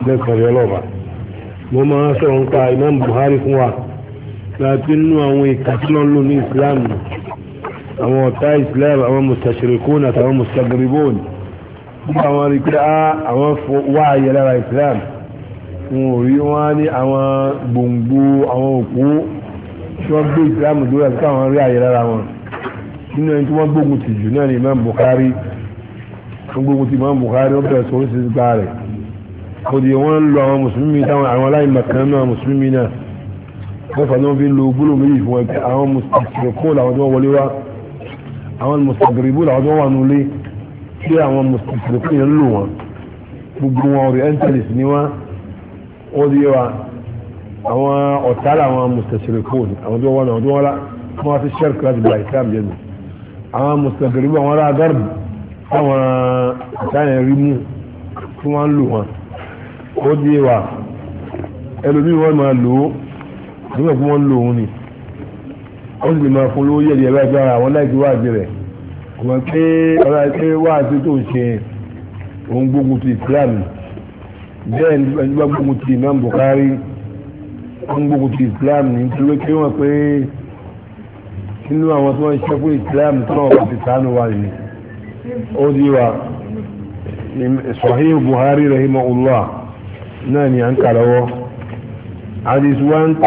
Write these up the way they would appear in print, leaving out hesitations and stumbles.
lẹ́kọ̀ọ́ yọ lọ́ba mo máa ń sọ̀rọ̀ nípa Imam Bukhari fún wa láti nínú àwọn ìkàtúnà lò ní Islam àwọn ọ̀tá Islam àwọn mustashirikun àtàwọn mustagribun bí àwọn rí pé àwọn wá ayẹ lára Islam wọn ò rí wọn ní àwọn gbòǹgbò àwọn òkú tí wọ́n gbé Islam dúró àti káwọn rí ayẹ lára wọn nínú ẹni tí wọ́n gbógun ti jù náà ní Imam Bukhari wọ́n gbógun ti Imam Bukhari wọ́n bẹ̀rẹ̀ sọ́rọ́ sí gbá rẹ̀ kò dì wọ́n lọ àwọn mùsùlùmí táwọn àwọn aláìmọ̀kan náà mùsùlùmí náà wọ́n fà ní wọ́n fi ń lo gbólóhùn méjì fún wọn pé àwọn mùsùlùmí làwọn tí wọ́n wọlé wá àwọn mùsùlùmí làwọn tí wọ́n wà nulẹ̀ tí àwọn mùsùlùmí yẹn ń lò wọn gbogbo wọn orientalist ni wọn ó di wa àwọn ọ̀tá làwọn mùsùlùmí àwọn tí wọ́n wà náà tí wọ́n wá sí sẹ́ẹ̀kì láti gba Islam jẹ́ àwọn mùsùlùmí àwọn ará gárùbù táwọn ìtàyẹ̀ rí mú tí wọ́n ń lò wọn ó di wa ẹlòmí wọ́n máa lò ó nígbà tí wọ́n ń lò ó ni ó sì lè máa fún lówó yẹ̀dì ẹ̀rọ ìgbára àwọn láìsí wáàdì rẹ̀ kò mọ̀ pé ọ̀rọ̀ ẹgbẹ́ wáàdì tó ń ṣe òun gbógun ti Islam bẹ́ẹ̀ ní ẹni bá gbógun ti Imam Bukhari wọ́n gbógun ti Islam ní nítorí pé wọ́n pé nínú àwọn tí wọ́n ń ṣe fún Islam tó náà wọ́n ti sànù wà ní ó di wa Sahih Bukhari rahimahullah náà ni à ń kà lọ́wọ́ hadith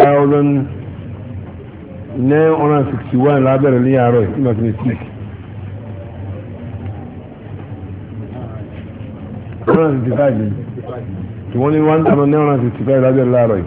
1961 lábẹ́rẹ̀ ní àárọ̀ ìsìnkú 165 tí wọ́n ní 1965 lábẹ́rẹ̀ láàárọ̀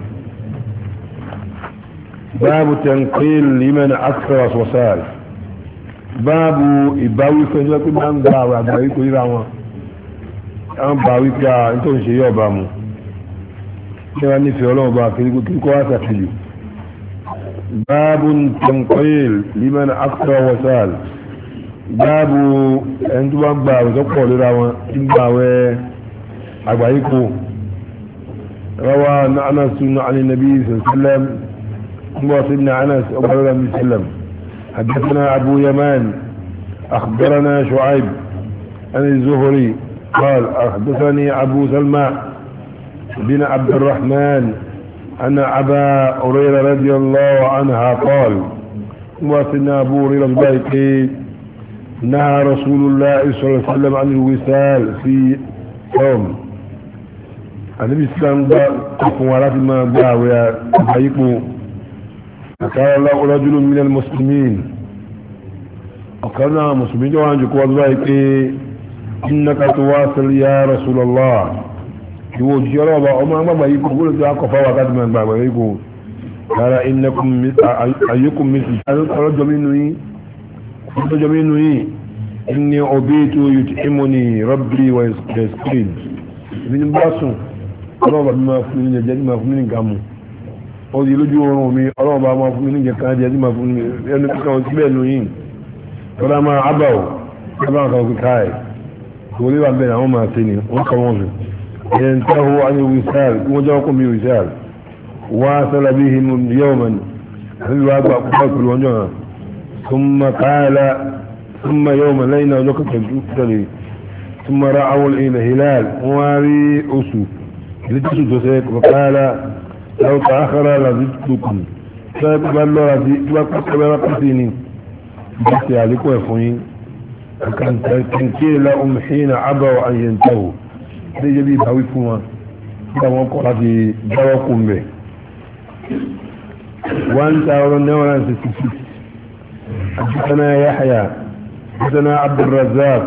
báàbù tanqil liman akthara wasal báàbù ìbáwí fẹ́ jẹ́ pé máa ń gba àwọn àgbà ikú ríra wọn àwọn báwí pé à ń tó ń ṣe yọ́ bá mu ṣe wá nífẹ̀ẹ́ ọlọ́run bá kí kó wá sàfihàn باب تنقيل لمن أكثر وسال باب أنت بابا وتقول لراوة إنباوة أبعيكو روى أنس عن النبي صلى الله عليه وسلم وصلنا أنس أبو الله عليه وسلم حدثنا أبو يمان أخبرنا شعيب عن الزهري قال حدثني أبو سلمى بن عبد الرحمن أن أبا هريرة رضي الله عنها قال وسنا أبو هريرة نهى رسول الله صلى الله عليه وسلم عن الوصال في يوم النبي صلى الله عليه وسلم قال ما باع ويقول قال الله رجل من المسلمين وقالنا مسلمين جوان جكوا إنك تواصل يا رسول الله ìwò òjíṣẹ́ ọlọ́ọ̀bá ọmọ agbágbà yìí kò gbọ́dọ̀ tó akọ̀fà wà káàdì máa gbàgbà yìí kò kára àyíkùn mẹ́sì ọlọ́jọ́ mínú yìí ní ọbí tó yìí tí ìmọ̀ ní rọ́bì wà ẹ̀skrin ibi ní bá sùn ọlọ́ọ̀bá mi máa fún mi ní jẹ́ máa fún mi ní gàmù ó di lójú oorun mi ọlọ́ọ̀bá máa fún mi ní jẹ́ kan jẹ́ máa fún mi ẹnu kíkà wọn síbẹ̀ nù yìí tọ́lá máa ábàwò ábàwò kan kíkà ẹ̀ kò rí wà bẹ́ẹ̀ àwọn máa tẹ́ ni wọ́n kọ́ wọn fi ينتهوا عن الوصال وجاكم بوصال واصل بهم يوما الواقع قبل وجهه ثم قال ثم يوم لينا نكتب ثم رأوا الهلال واري أسو لتسو تسيك وقال لو تأخر لزدتكم فأقبلوا رأسيني بس عليكم يفونين كان تنكيل لهم حين عبوا أن ينتهوا ليجي بي باوي فما كما قال في جواكم به وانت ورنا حدثنا يحيى حدثنا عبد الرزاق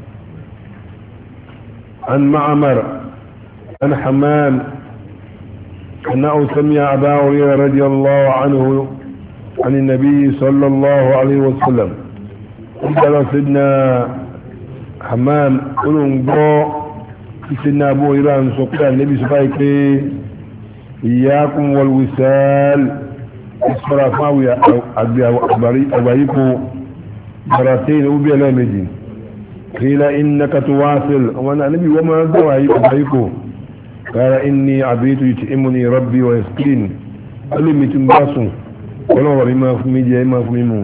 عن معمر عن حمام أنه سمع أبا هريرة رضي الله عنه عن النبي صلى الله عليه وسلم قال سيدنا حمام قلوا سيدنا أبو هريرة سقيا النبي سبحانه إياكم والوسال اسفر فاوي أبريكو مرتين أبي لامدين قيل إنك تواصل وانا نبي وما دواعي أبريكو قال إني عبيت يتئمني ربي ويسقين قال لي متنباسو ولو ما فمي جاي ما فمي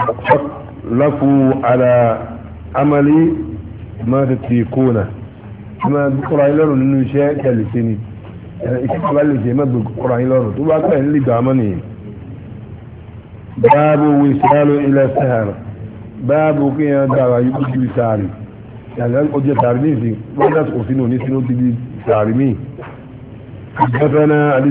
لفوا على عملي ما تتركونه ما قرآن لون إنه شيء كالسيني إستقبال لشيء ما بقرآن لون تبقى كأن اللي دعمني باب وصال إلى سهر باب كي دعوة يبقى بساري يعني أجي تعرميسي ولا تقصينه نسينه تبي تعرمي حدثنا حديث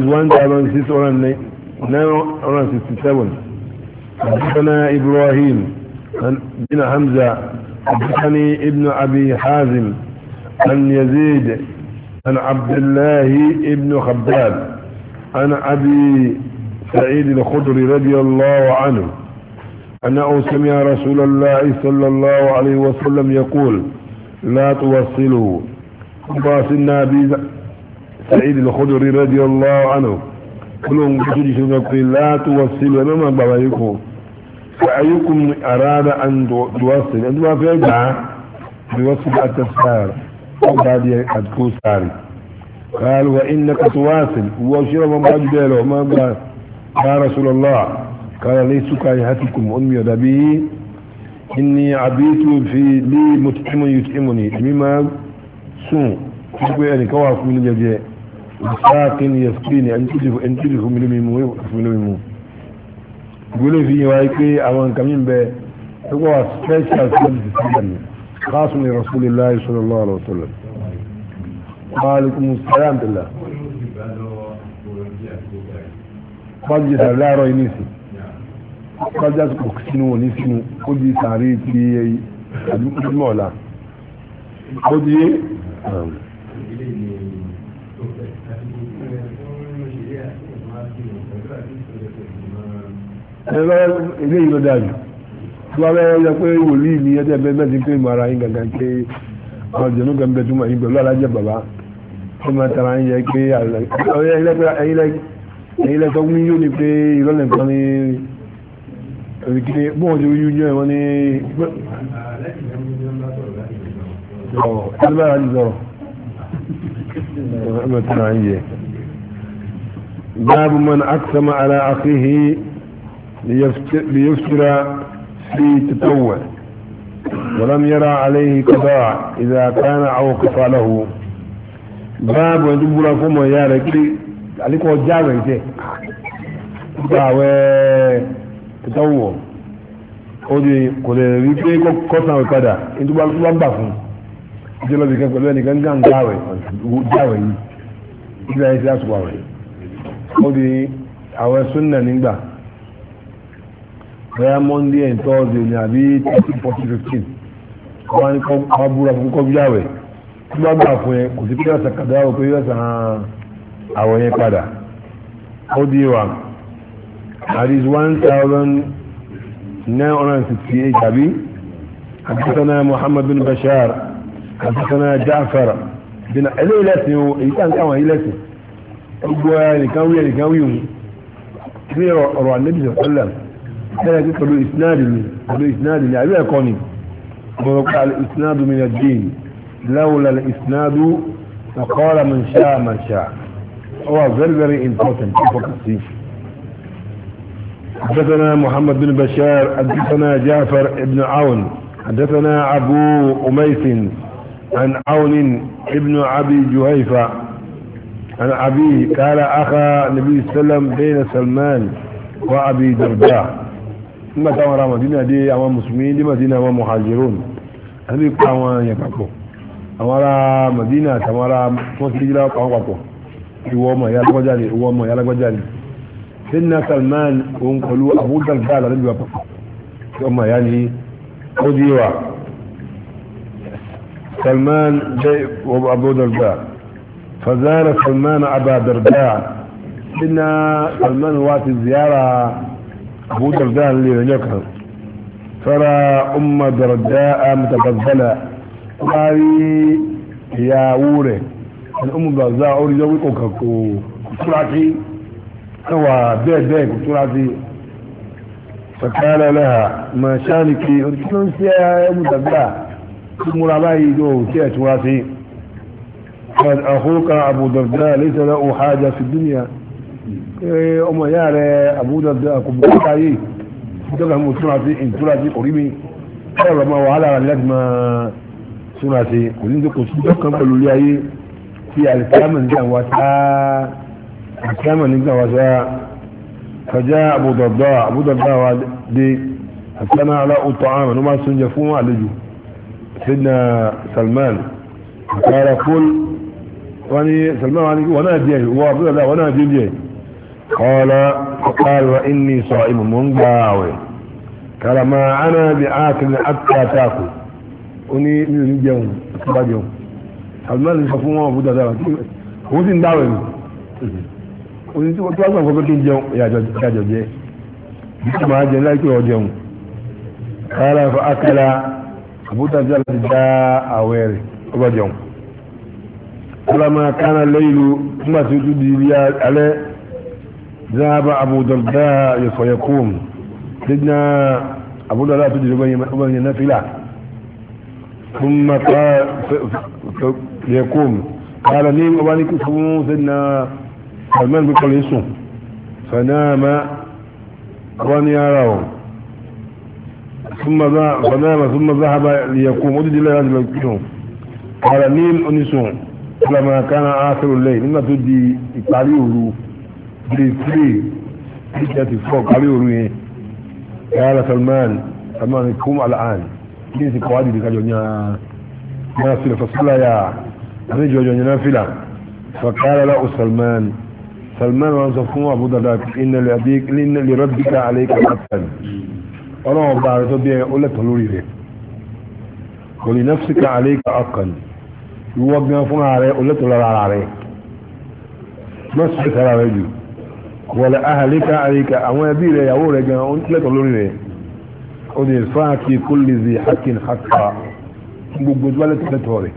1667 حدثنا إبراهيم بن حمزة حدثني ابن أبي حازم عن يزيد عن عبد الله ابن خباب عن أبي سعيد الخدري رضي الله عنه أنه سمع رسول الله صلى الله عليه وسلم يقول لا توصلوا باصلنا أبي سعيد الخدري رضي الله عنه كلهم يقول لا توصلوا أمام بابايكم فأيكم أراد أن توصل أنتم في أجعى بوصل التسار وبعد أدكو ساري قال وإنك تواصل وشرب ما أجباله ما قال يا رسول الله قال ليس كايهتكم أمي ودبي إني عبيت في لي متعم يتعمني مما سوء يقول يعني كواف من الجزاء وساقن يسقيني أن تدف من الميمو يقول في وايكي أوان كمين بي يقول سبيشال سبيشال خاص لرسول الله صلى الله عليه وسلم وعليكم السلام بالله قد جاء لا رأي نيسي قد جاء سكسينو نيسينو قد جاء ساري في المولى قد جاء ilé ìlú dájú tí wọ́n bẹ́ẹ̀ yẹ pé wòlíì ní ẹjẹ́ bẹ́ẹ̀ mẹ́sìn pé mara yín gangan pé àwọn jẹ̀nú gẹ̀mbẹ̀ túmọ̀ yín pẹ̀lú alájẹ́ bàbá tó máa tara ń yẹ pé ẹ̀yin lẹ́tọ́ mú yóò ní pé ìrọ́lẹ̀ nǹkan ní òrìkìní bóun ti yú yún ẹ̀wọ̀n ní ẹ̀lẹ́bàrà ní sọ̀rọ̀ ẹ̀mẹ̀ tara ń yẹ báàbù man aqsama ala akhihi ليفتر في تطوع ولم يرى عليه قضاء إذا كان أوقف له باب ويجب لكم يا رجل عليكم الجامع دعوة تطوع odi kò lè rí pé kọ́sàn ìpadà ní tó bá gbà fún ìjọba ìkẹ́ pẹ̀lú ẹnìkan gán jáwẹ̀ yìí ìgbà yìí sí àsùpà rẹ̀ odi àwọn súnnà nígbà bẹ́ẹ̀ monday and thursday ní àbí 13-14-15 wọ́n ní kọ́ búra fún kọ́ bíyàwẹ̀ tí wọ́n gbà fún ẹ kò sí pé ọ̀sẹ̀ kàdá ò pé ọ̀sẹ̀ àwọn yẹn padà ó di wa àdìs 1968 àbí حدثنا محمد بن بشار حدثنا جعفر بن علي لسن èyí tàn káwọn yìí lẹ́sìn gbogbo ẹnìkan wí ní ọ̀rọ̀ ànábì sallallahu كان يقول الإسناد يعني يكوني ورقع الإسناد من الدين لولا الإسناد فقال من شاء من شاء هو very very important حدثنا محمد بن بشار حدثنا جعفر بن عون حدثنا أبو أميس عن عون ابن أبي جهيفة عن أبيه قال أخا النبي صلى الله عليه وسلم بين سلمان وأبي درداء nígbà táwọn ará Madina dé àwọn Mùsùlùmí dé Madina àwọn Muhajirun àbí pa àwọn yẹn papọ̀ àwọn ará Madina àtàwọn ará wọ́n ti jíra àwọn papọ̀ ìwọ ọmọ ìyá alágbájáde ìwọ ọmọ ìyá alágbájáde Sayyidina Salman òun pẹ̀lú Abu Darda àlàlẹ́bí papọ̀ ọmọ ìyá ni ó di wa Salman jẹ́ Abu Darda fazara Salman Abu Darda Sayyidina Salman wá ti ziyara أبو درداء اللي رجعها ترى أم درداء متبذلة قال يا أولي الأم درداء أولي جوي كتلاتي هو بيك كتلاتي فقال لها ما شانك قلت يا أم درداء مرابعي جو كتلاتي قال أخوك أبو درداء ليس له حاجة في الدنيا ọmọ ìyá rẹ̀ àbúdọ̀dọ̀ àkùnbùkátà yìí ìjọba mú túnra sí orí mi ọ̀rọ̀ ma wàhálà rẹ̀ láti máa súnmọ́sí kò ní kò sí dọ́kan pẹ̀lú ilé ayé tí alìkíyàmà nígbà wá sáá fàjá àbúdọ̀dá wa dé àtàná aláòtọ̀ àmà ní wọ́n sún jẹ fún àlejò sidna Salman àkàrà kúl wọ́n ni Salman wọ́n náà jẹ́ wọ́n àbúdọ̀dá wọ́n náà jẹ́ قال وإني صائم منباوي قال ما أنا بآكل حتى تأكل أني من اليوم أصبح يوم Salman يصفون أبو دادا هو سين داوي أني تواصل فبكين جون يا جوجي ما جن لا يكون جون قال فأكل أبو دادا جاء أويري أبو جون فلما كان الليل ثم سجد لي عليه ذهب أبو درداء فيقوم سيدنا أبو درداء تجري بين نافلة ثم قال يقوم قال نيم أبانك سيدنا سلمان بقول يسوم فنام وان يراه فنام ثم ذهب ليقوم ودد الله يقوم قال نيم أنسون لما كان آخر الليل لما تدي إقاليه بريتري حجتي فوق عليه ورويه قال سلمان يقوم الآن كيف قوادي بك جونيا نافلة فصلى يا رجل جونيا نافلة فقال له سلمان وانصفه أبو درداء إن لربك عليك حقا الله بارك بيه أولا تلوري ولنفسك عليك حقا يوقنا فنا عليه أولا تلوري عليه ما سبت على رجل ولا أهلك عليك أما يبير يا ولد أنت لا تقولون أدي الفاكي كل ذي حق حقا بوجوالة تلتوري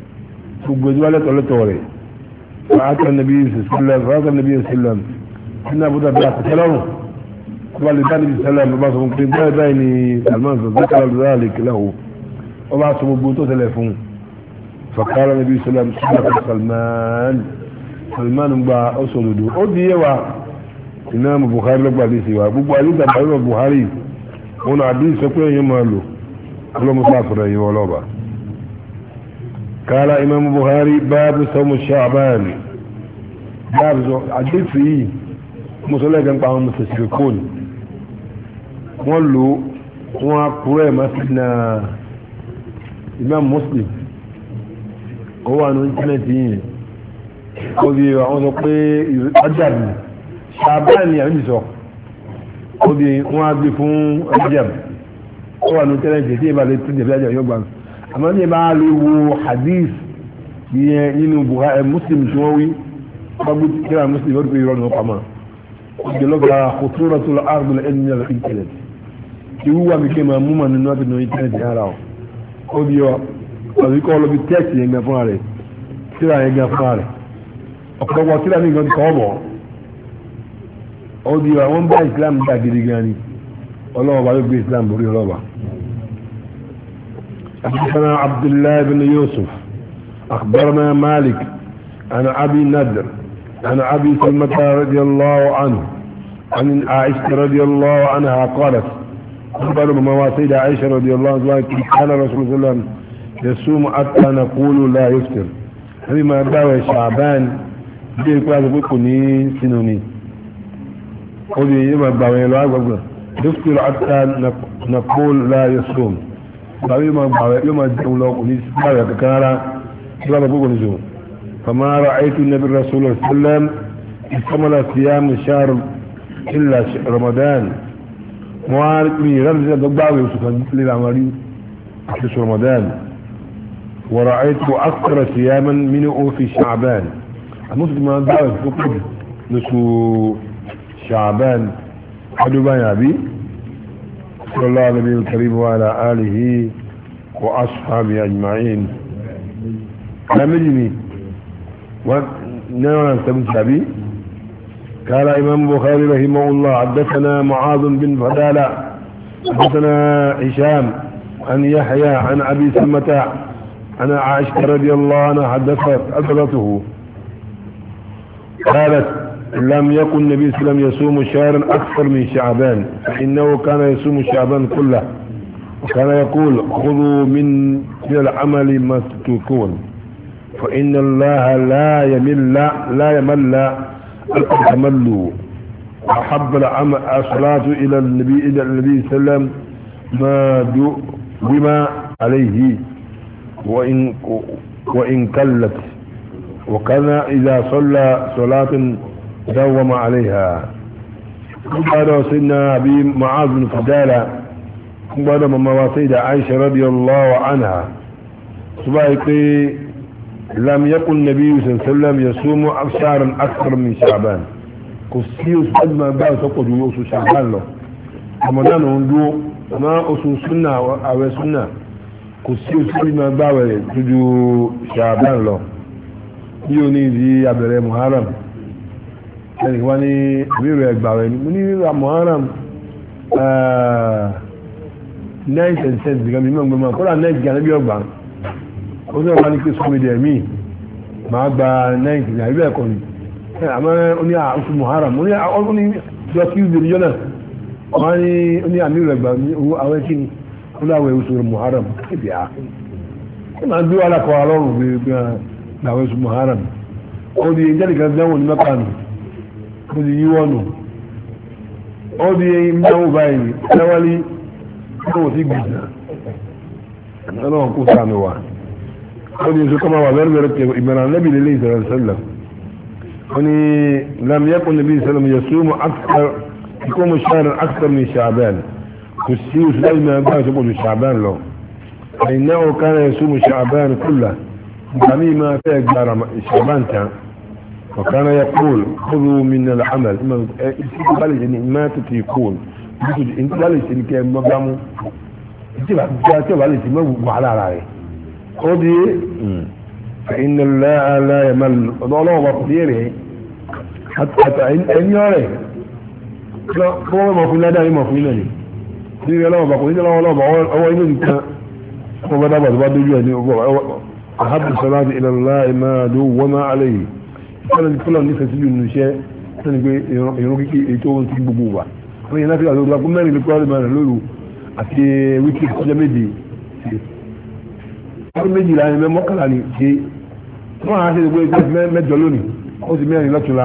فأتى النبي صلى الله عليه وسلم إن أبو درداء سلام قال النبي صلى الله عليه وسلم ممكن بيني سلمان ذكر ذلك له وبعث مبوتو تلفون فقال النبي صلى الله عليه وسلم سلمان بقى أصله أدي يوا إمام البخاري لقب عليه سوا بقى عليه تبعين البخاري هنا عديد سكوين يمالو كل مسافر أيها الله قال إمام البخاري باب صوم الشعبان باب عديد فيه مسؤولية كان قام مستشركون قالوا وقرأ مثلنا إمام مسلم هو أنه إنترنتين قضي وعوض أجابني ṣàbáàlì àríṣọ́ obì wọ́n á gbé fún Rajab ó wà ní tẹ́lẹ̀jẹ̀ tí ìbá lè tún jẹ̀ fẹ́jẹ̀ yóò gbà àmọ́ ní ìbá lè wo hadith yẹn nínú Bukhari Muslim tí wọ́n wí ọgbà kíra Muslim ó rí pé ìrọ̀nù ọpamọ́ ìjọlọ́gbà khuturatul ardil ilmi al internet tí wúwà mi ké máa mú mà nínú àti nínú internet yára ó di ọ ọ̀ríkọ́ ọlọ́bí tẹ́ẹ̀sì yẹn gan fúnra rẹ̀ kíra yẹn gan fúnra rẹ̀ ọ̀pọ̀lọpọ̀ kíra ní gan kọ́ bọ̀ ó di àwọn bá Islam dá gidi gan ni ọlọ́wọ́ bá ló gbé Islam borí ọlọ́wọ́ حدثنا عبد الله بن يوسف أخبرنا مالك عن أبي نضر عن أبي سلمة رضي الله عنه عن عائشة رضي الله عنها قالت أخبر مواسيد عائشة رضي الله عنها كان رسول الله صلى الله عليه وسلم يصوم حتى نقول لا يفطر هذه ما دعوة شعبان دي كلاس بكوني سنوني ودي يما باوي لو اغبغ يفطر حتى نقول لا يصوم باوي ما باوي يما دولو كوني باوي ككارا لا بغو نزو فما رايت النبي رسول الله صلى الله عليه وسلم استمر صيام شهر الا رمضان موارد من رمز باوي سكن للعمري في رمضان ورأيت أكثر صياما منه في شعبان المسلم ما دعوة فقد نسو شعبان حدوبان يا أبي صلى الله عليه الكريم وعلى آله وأصحابه أجمعين نمجني ونعم سبت أبي قال إمام بخاري رحمه الله حدثنا معاذ بن فدالة حدثنا هشام عن يحيى عن أبي سلمة أنا عائشة رضي الله عنها حدثته قالت لم يكن النبي صلى الله عليه وسلم يصوم شهرا أكثر من شعبان فإنه كان يصوم شعبان كله وكان يقول خذوا من العمل ما تتركون فإن الله لا يمل أن تملوا. أحب الصلاة إلى النبي صلى الله عليه وسلم ما بما عليه وإن قلت، وكان إذا صلى صلاة دوم عليها. قال سيدنا أبي معاذ بن فضالة قال مما سيدة عائشة رضي الله عنها سبايقي لم يكن النبي صلى الله عليه وسلم يصوم شهرا أكثر من شعبان. كسيوس قد ما بقى تقول يوسف شعبان له رمضان عنده ما أصول سنة أو سنة. كسيوس قد ما بقى تجو شعبان له يوني زي عبر محرم يعني واني بيرو يقبعوني مني محرم 9 cents بيقام يمون بما كل 9 كان بيقبع وزي ما نكي سومي دي مي ما أقبع 9 يعني بيقوني أما أني أعرف محرم أني جاكيو دي رجونا أني أمير يقبعني هو أولكيني ولا هو يوصل محرم كيف يا ما عنده على كوالون láwọn oṣù Muharram ó di ìjẹ́lìkà dáwọn ní mẹ́kànù ó di yíwọ́nù ó di ìdáwò báyìí ẹwàlí náà sí gbìyànjú náà kó sàmì wà ó di oṣù kọmọ wà bẹ́rẹ̀ tẹ ìmọ̀ràn lẹ́bí lè ìsẹ̀rẹ̀ sẹ́lẹ̀ ó ní lam yakun nabi sallam yasumu akthar ikumu shahran akthar min Sha'ban kò sí oṣù láti mẹ́rin bá ìṣọ́pọ̀ ju Sha'ban lọ فإنه كان يصوم شعبان كله ما تقدر شعبان كان وكان يقول خذوا من العمل ما تطيقون انت بالك انك مقامو انت بالك ما وعلى عليه خذي فإن الله لا يمل الله بقديره حتى ان يرى لا هو ما في لا ما في لني دي لا بقول لا هو انه هو بدأ أحب الصلاة إلى الله ما دو وما عليه. كان كل الناس يسجدوا النشاء كان يروحي يتوون في بوبا. وهي نافع لو لا كم مرة لقول ما نلولو أتي ويكي كذا مدي. كل مدي لا ما مكلاني شيء. ما هذا يقول ما جلوني. أو زماني لا تلا.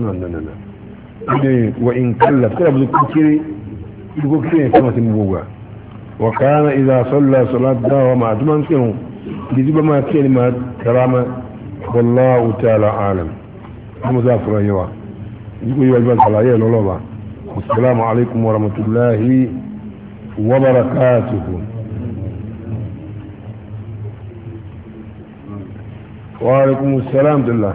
لا. وإن كلف كل بدو كثير يقول كثير كما تنبوبا. وكان إذا صلى صلاة داوم أتمنى كنوا لذب ما كلمة كرامة والله تعالى عالم. مزافر أيها يقول يوجد الحلائية لولوبا. والسلام عليكم ورحمة الله وبركاته. وعليكم السلام بالله.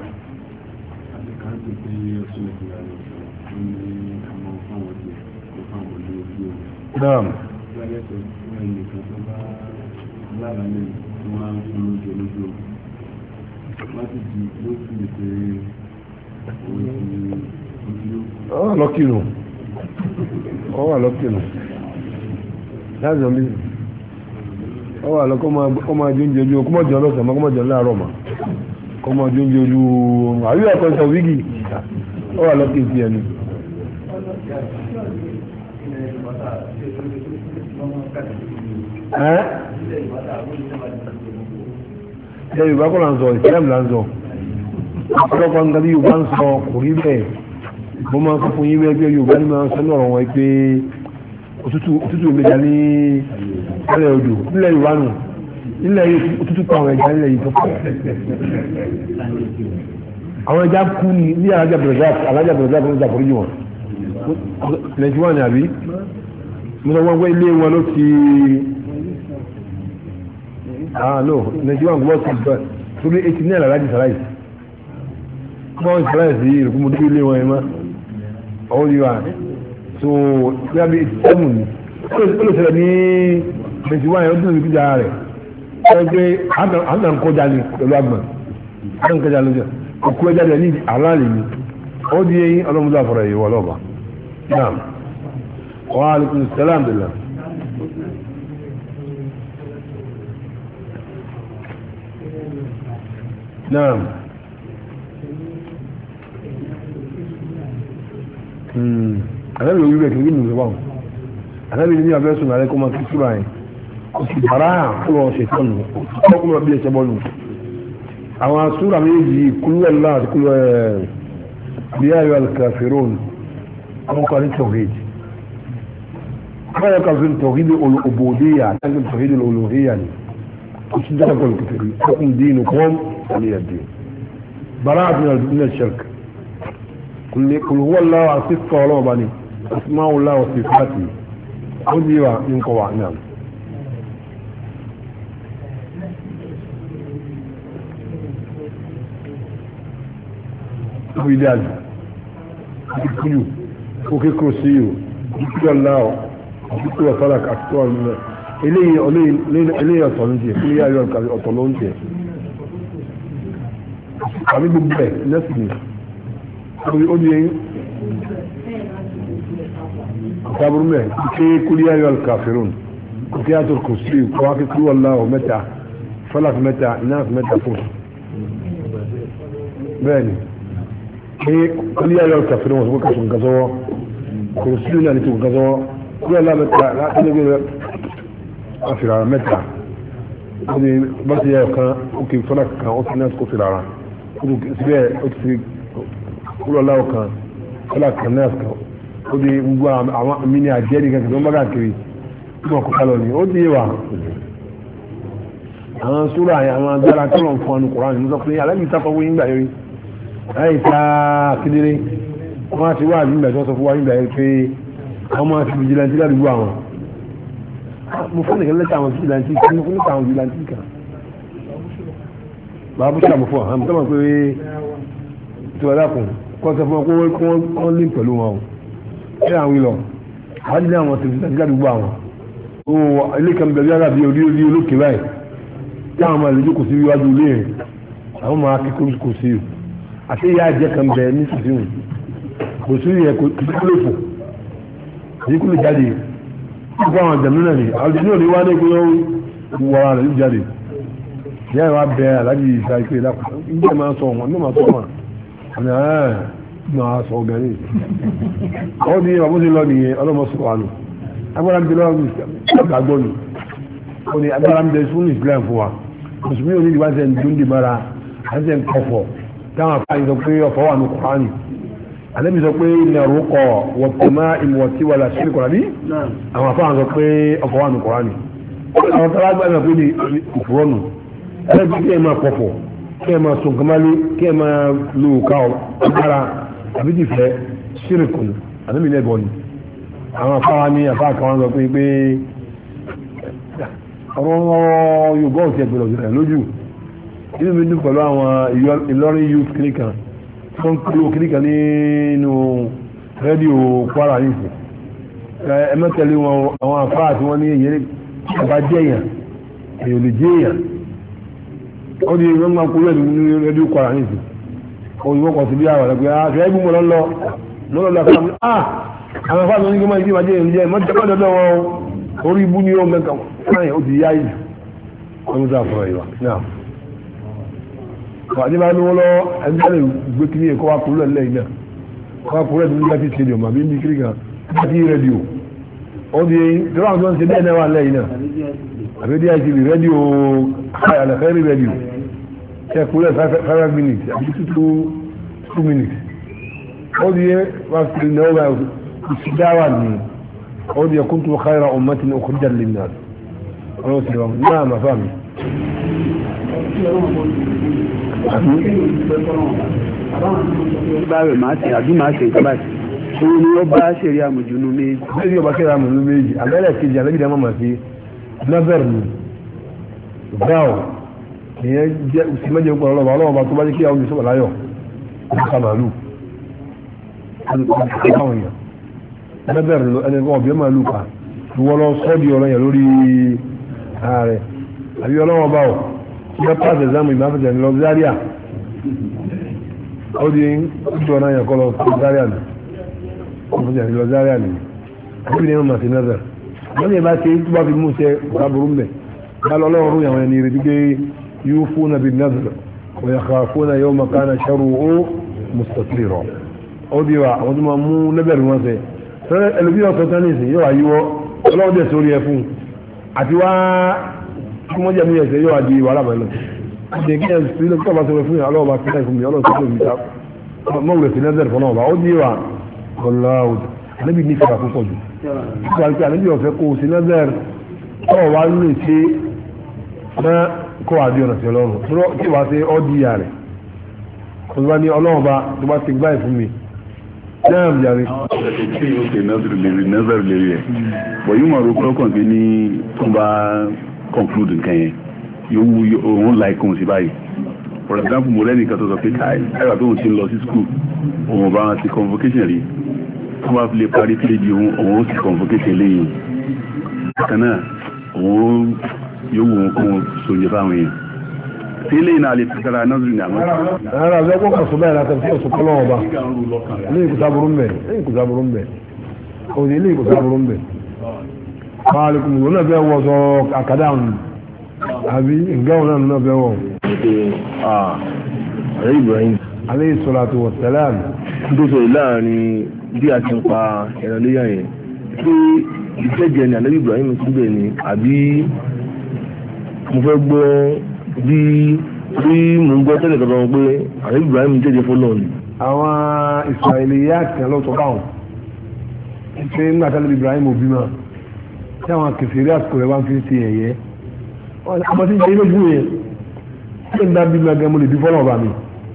نعم lọ́kìnù ọwà lọ́kìnù láti ọmọ ọwà lọ́kọ́ máa jẹ́ oúnjẹ ojú ọkọ́ máa jẹ́ ọlọ́sàn máa jẹ́ láàárọ̀ ma kọ́ máa jẹ́ oúnjẹ ojú àríwá ẹ̀kọ́ ìsọ̀ wígì ọwà lọ́kìnù sí ẹni ilẹ̀ Yorùbá kọ́ là ń sọ ìsìlẹ̀mù là ń sọ ọ̀pọ̀lọpọ̀ nǹkan tí Yorùbá ń sọ kò rí bẹ́ẹ̀ mo máa ń sọ fún yín wẹ́gbẹ́ Yorùbá ní máa ń sọ lọ́rọ̀ wọn pé òtútù ìmẹ̀jà ní ilẹ̀ odò nílẹ̀ Yorùbá nù nílẹ̀ òtútù pa àwọn ẹja nílẹ̀ yìí tó pọ̀ àwọn ẹja kú ní alájà bẹ̀rẹ̀ fún ìjàpọ̀lẹ́jì wọn nàìjíríà ní àbí mo sọ wọn pé ilé wọn ló ti no nàìjíríà gbọ́ sí ìjọ torí 89 alájì sàláì wọ́n sàláì sí ìrùkúmọdé ilé wọn ẹ̀ máa all you are so there be 87 ni ó lè ṣẹlẹ̀ ní 21 yẹn ó dúró nígbà rẹ̀ ó gbé àná nkọjá ni pẹ̀lú àgbọ̀n àná nkọjá lójú òkú ẹja rẹ̀ ní àlàálì ni ó di eyín ọlọ́mọdé àfọ̀rọ̀ yìí wọ́n lọ́ba naam wa alaikum salam billah naam. Ànábì orí rẹ̀ kìí nínú ìwọ̀n ànábì ní abẹ́ sùn àrẹ́kọ́ máa kí súra yẹn براء كل شيطان حكم ربي يسبونه أو سورة يجي كل الله كل يا أيها الكافرون أو قال التوحيد ما يقال في التوحيد العبودية لكن التوحيد الألوهية يعني مش ده كل كفر حكم دينكم ولي الدين براءة من الشرك كل هو الله صفة ولا بني أسماء الله وصفاته خذي من قواعد نعم ويدال كيو وكي كرسيو كيو الله كيو فلك أكتوال إليه أطلونتي كل يا أيها الكافرون أطلونتي àbí gbogbo ẹ̀ lẹ́sìn ó di ẹ̀yìn ọ̀tàbùrú mẹ́ kí kúlí ayọ́ alkafirun kí á tó kò sí kọwàá kí kúrò aláwọ̀ mẹ́ta falak mẹ́ta ináàf mẹ́ta fún bẹ́ẹ̀ni kí kúlí ayọ́ alkafirun wọ́n sọ́kọ́ kàṣùn gazọ́wọ́ kò sí náà ní tó gazọ́wọ́ kúrò aláwọ̀ mẹ́ta láti lẹ́gbẹ̀rẹ̀ àfìrà mẹ́ta ó di bá ti yẹ kan ó kì falak kan ó fi náà kó fi rárá síbẹ̀ ó ti fi kúrò láwọ̀ kan kọ́lá kan náà kan ó di gbogbo àwọn mini àjẹ́rì kan tó ń bá káàkiri tí wọ́n kọ́ kálọ̀ ní ó di wà àwọn sóra àwọn agbára tó lọ́n fún ọnù kùránì ní sọ pé alábì sáfọ́ wọ́n yíngbà yẹrí láì ta kedere wọ́n á ti wá àbí ìgbà tó sọ fún wa yíngbà yẹrí pé àwọn máa ti vigilante ládùúgbò àwọn mo fún nìkan lẹ́tà àwọn vigilante kan mo fún nìkan àwọn vigilante kan bàbá bùsà mọ̀ fún ọ àmì tó mọ̀ pé tí wọ́n dákun kọ́ sọ fún ọ kó wọ́n lé pẹ̀lú wọn o ṣé àwọn ìlọ àwájú ní àwọn tòṣìṣẹ́ àti àdúgbò àwọn o ilé kan bẹ̀rẹ̀ yára bí orí olókè báyìí tí àwọn máa lè jókòó sí iwájú ilé rẹ̀ àwọn máa kíkó kò sí o àti ìyá ẹ̀jẹ̀ kan bẹ̀ ní sísìn kò sí yẹ kò sí kúlò fò èyí kúlò jáde kó àwọn àjẹmí náà ni àwọn àjẹmí náà ni wá ní pé wọ́n wọ ara rẹ̀ jáde ìyá ìwà bẹ aláàjì ìṣá ìpè lápá ìjẹ́ máa sọ wọn ní máa sọ wọn àmì àárẹ̀ máa sọ ọ̀gẹ̀rẹ̀ ó ní ọmọ sí lọ nìyẹn ọlọ́mọ sọ wà nù agbára ń bẹ lọ́wọ́ gbàgbọ́ nù ó ní agbára ń bẹ fún Islam fún wa mùsùlùmí ò ní ìwà ṣe ń dún dì mara àti ṣe ń kọfọ̀ táwọn afáàyè sọ pé ọ̀fọ̀ wà ní Kùránì àlẹ́bí sọ pé ilẹ̀ orúkọ wọ̀tẹ̀má ìmọ̀tí wà láti ṣe kọ̀rání àwọn afáàyè sọ pé ọ̀fọ̀ wà ní Kùránì àwọn tọ́lá gbàgbà pé ní ìfúrọ́nù ẹlẹ́bí kí ẹ máa pọ̀pọ̀ kí ẹ máa sùn kamalé kí ẹ máa lo òkà ọ̀gbára àbí ti fẹ́ ṣírìkùn àbí ilẹ̀ bọ̀ ni àwọn afáwa ní afáà kan wọn sọ pé ọ̀rọ̀ Yorùbá òsì ẹgbẹ̀rẹ̀ òsì rẹ̀ lójú inú mi dùn pẹ̀lú àwọn Ìlọrin youth clinic tí wọ́n ń kúrò clinic nínú rédíò Kwara nìsí ẹ mẹ́tẹ̀lé wọn àwọn afáà tí wọ́n ní èyí ọba jẹ́yàn èyí ò lè jẹ́yàn ó di wọ́n máa kúrò ní rédíò Kwara nìsí òyìnbó kan sí bí àwọn ẹgbẹ́ àfẹ́ ẹgbẹ́ mọ́ lọ́lọ́ fún mi àwọn afáàlú ní gbọ́mọ̀ ìdí ìbàjẹ́ ìrìnjẹ́ mọ́jọ́dọ́dọ́ wọn orí ibú ní ọmọ ẹ̀kọ́ fáyẹ̀ ó ti yá ìlú ọmọ tó àfọ̀rọ̀ ìwà náà wà ní máa ní wọ́n lọ ẹgbẹ́ lè gbé kiri ẹ̀kọ́ wa kúrò lẹ́yìn náà wọ́n kúrò ní láti stadium àbí ní kiri kan láti rédíò ó di tí wọ́n tó ń ṣe bẹ́ẹ̀ náà wà lẹ́yìn náà àbí DITV rédíò àyàlẹ́fẹ́ rédíò ṣe kúrò 5 minutes àbí 2 minutes ó di wọ́n fi ní ọgbà ìṣìdáwà ní ó di kuntu khayra ummatin ukhrijat lin-nas ọlọ́run sí wọn náà máa fà mí. báyọ̀ máa ṣe àbí máa ṣe ìjọba òun ni ó bá ṣeré àmójúnú méjì. bẹ́ẹ̀ ni ọba ṣeré àmójúnú méjì àbẹ́rẹ́ kejì àlẹ́bìdá máa máa ṣe nọ́bẹ̀rù ní báwọ̀ ìyẹn jẹ́ ìsìnmẹ́jẹ̀ pọ̀ ọlọ́ọ̀bá tó bá jẹ́ kí àwọn ìṣọ́bà láyọ̀ ọ̀ká màálù àwọn èèyàn nọ́bẹ̀rù ẹni ọ̀bẹ̀ màálù pa wọ́n lọ sọ́ọ̀dì ọ̀rọ̀ yẹn lórí ààrẹ àbí ọlọ́wọ́ báwọ̀ tí wọ́n pàṣẹ ìzámù ìmáfẹ́jẹ̀ ní lọ Zaria ó di ìjọ náà yẹn kọ́ lọ Zaria ní ìmáfẹ́jẹ̀ ní lọ Zaria ní àbí ní ọmọ sí nọ́bẹ̀rù wọ́n ní ìbá ṣe tó bá fi mú ṣe ọ̀sáburú mbẹ̀ bá lọ lọ́rùn àwọn ẹni rẹ̀ dígbé يوفون بالنذر ويخافون يوم كان شره مستطيرا أودي وما مو نبر ما سي فالذي يصطنيسي يو أيوه الله ده سوري يفون àti wá kí wọ́n jẹ́ mi ẹ̀sẹ̀ yóò di wàhálà mẹ́lẹ̀ ṣe kí ẹ̀ sí lọ́pọ̀ bá sọ̀rọ̀ fún yà ọlọ́ọ̀bá sílẹ̀ fún mi ọlọ́ọ̀bá sílẹ̀ fún mi mọ́wùlẹ̀ sí nẹ́sẹ̀ fún ọlọ́ọ̀bá ó ní wà ọlọ́ọ̀dà àníbi ní ìfẹ́ púpọ̀ jù nípa pé àníbi ọ̀fẹ́ kó sí nẹ́sẹ̀ tọ́wọ́ wá lè ṣe ná kó àdí ọ̀nà sí ọlọ́run tí wàá ṣe ọ́ di ìyá rẹ̀ ọlọ́ọ̀bá ní ọlọ́ọ̀bá tó bá ti gbáyì fún mi náà bí yàrá. ṣé yóò ṣe nẹ́sẹ̀ lérí ẹ̀ bọ̀ yóò máa ro pọ́kàn pé ní tó bá conclude nǹkan yẹn yóò òun láìkùn sí báyìí for example mo lẹ́nìkan tó sọ pé ẹ̀rọ tó ń ti lọ sí school òun bá ti convocation rí tó bá fi lè parí péjì òun ó sì convocation lẹ́yìn kan náà òun yóò wù wọn kó sóyè fáwọn èèyàn tí ilé iná lè tẹ́tẹ́ra nọ́ọ̀sì ní àmọ́. ara àgbẹ̀ kó kọ̀ sọ́bẹ̀ láti fi ọ̀sùn kọ́lọ́ ọba ilé ìkùsà burú mbẹ̀ òní ilé ìkùsà burú mbẹ̀ máàlùkùn ìwọ̀n náà fẹ́ wọ́ sọ àkàdá àbí ìgbẹ́wọ̀n náà fẹ́ wọ́. ààrẹ Ibrahim alayhi salatu wa salam tó sọ láàrin bí a ti ń pa ẹran léyà yẹn pé ìfẹ́jẹ ni ààrẹ Ibrahim síbẹ̀ ni àbí mo fẹ́ gbọ́ bí mo ń gbọ́ tẹ́lẹ̀ kankan pé ààrẹ Ibrahim jẹ́jẹ́ fọ́lọ́ ni. àwọn Israiliyat kan ló sọ báwọn ṣé nígbà tẹ́lẹ̀ Ibrahim òbí mọ́ tí àwọn kẹfìrí àsìkò rẹ̀ wá ń fi ṣe ẹ̀yẹ ọmọ tí ń jẹ́ lójú yẹn tí ń dá bí gbàgbé mo lè bí fọ́lọ́ ọba mi